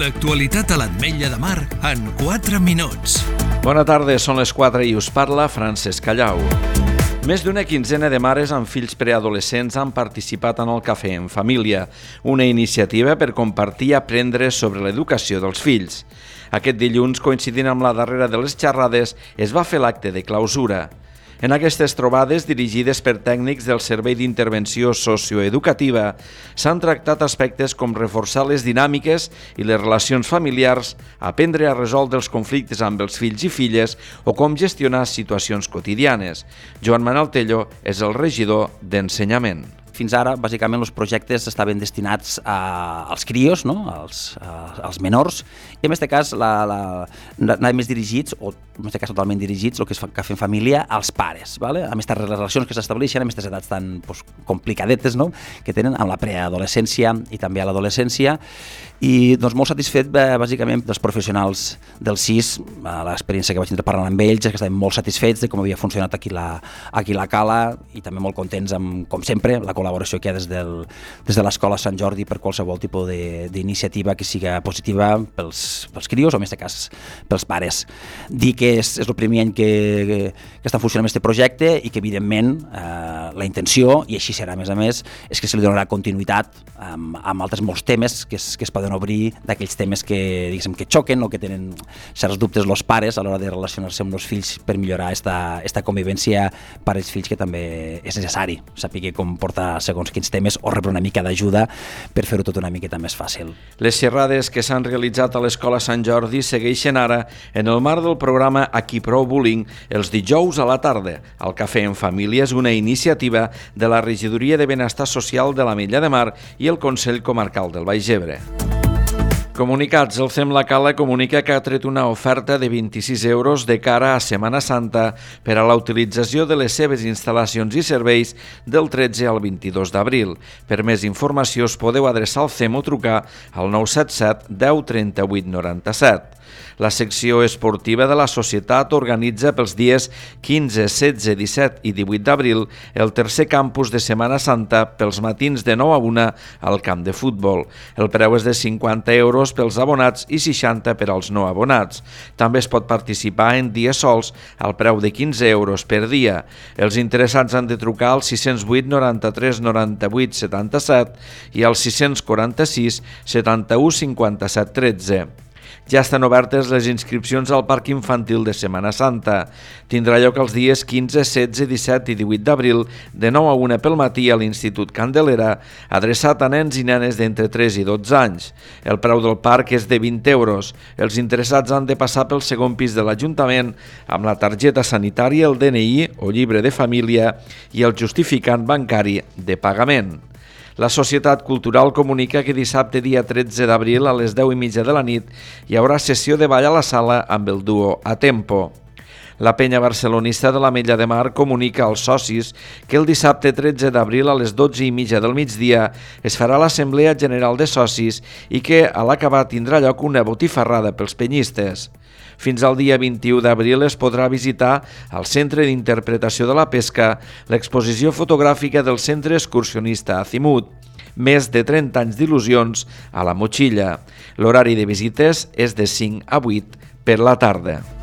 L'actualitat a l'Ametlla de Mar en 4 minuts. Bona tarda, són les 4 i us parla Francesc Callau. Més d'una quinzena de mares amb fills preadolescents han participat en el Cafè en Família, una iniciativa per compartir i aprendre sobre l'educació dels fills. Aquest dilluns, coincidint amb la darrera de les xerrades, es va fer l'acte de clausura. En aquestes trobades, dirigides per tècnics del Servei d'Intervenció Socioeducativa, s'han tractat aspectes com reforçar les dinàmiques i les relacions familiars, aprendre a resoldre els conflictes amb els fills i filles o com gestionar situacions quotidianes. Joan Manuel Tello és el regidor d'Ensenyament. Fins ara, bàsicament, els projectes estaven destinats als crios, no? als menors, i en aquest cas anaven més dirigits, o en aquest cas totalment dirigits, el que és Cafè en Família, als pares, ¿vale? Amb aquestes relacions que s'estableixen, amb aquestes edats tan complicadetes, no? Que tenen amb la preadolescència i també a l'adolescència, i doncs, molt satisfet bàsicament dels professionals del CIS, l'experiència que vaig tenir parlant amb ells, que estaven molt satisfets de com havia funcionat aquí la Cala, i també molt contents amb, com sempre, la col·laboració que hi ha des de l'Escola Sant Jordi per qualsevol tipus d'iniciativa que siga positiva pels crios o en aquest cas pels pares. Dir que és el primer any que està funcionant aquest projecte i que evidentment la intenció, i així serà a més, és que se li donarà continuïtat amb altres molts temes que es poden obrir, d'aquells temes que xoquen o que tenen certs dubtes els pares a l'hora de relacionar-se amb els fills per millorar esta convivència pares-fills, que també és necessari saber com portar segons quins temes o rebre una mica d'ajuda per fer-ho tot una miqueta més fàcil. Les xerrades que s'han realitzat a l'Escola Sant Jordi segueixen ara en el marc del programa Aquí Prou Bullying els dijous a la tarda. El Cafè en Família és una iniciativa de la Regidoria de Benestar Social de l'Ametlla de Mar i el Consell Comarcal del Baix Ebre. Comunicats, el CEM La Cala comunica que ha tret una oferta de 26 euros de cara a Setmana Santa per a la utilització de les seves instal·lacions i serveis del 13 al 22 d'abril. Per més informació us podeu adreçar al CEM o trucar al 977 10 38 97. La secció esportiva de la societat organitza pels dies 15, 16, 17 i 18 d'abril el tercer campus de Setmana Santa pels matins de 9 a 1 al camp de futbol. El preu és de 50 euros pels abonats i 60 per als no abonats. També es pot participar en dies sols al preu de 15 euros per dia. Els interessats han de trucar al 608 93 98 77 i al 646 71 57 13. Ja estan obertes les inscripcions al Parc Infantil de Setmana Santa. Tindrà lloc els dies 15, 16, 17 i 18 d'abril de 9 a 1 pel matí a l'Institut Candelera, adreçat a nens i nenes d'entre 3 i 12 anys. El preu del parc és de 20 euros. Els interessats han de passar pel segon pis de l'Ajuntament amb la targeta sanitària, el DNI o llibre de família i el justificant bancari de pagament. La Societat Cultural comunica que dissabte, dia 13 d'abril, a les 10:30 de la nit, hi haurà sessió de ball a la sala amb el duo A Tempo. La penya barcelonista de l'Ametlla de Mar comunica als socis que el dissabte 13 d'abril a les 12:30 del migdia es farà l'Assemblea General de Socis i que a l'acabar tindrà lloc una botifarrada pels penyistes. Fins al dia 21 d'abril es podrà visitar al Centre d'Interpretació de la Pesca l'exposició fotogràfica del Centre Excursionista Azimut. Més de 30 anys d'il·lusions a la motxilla. L'horari de visites és de 5 a 8 per la tarda.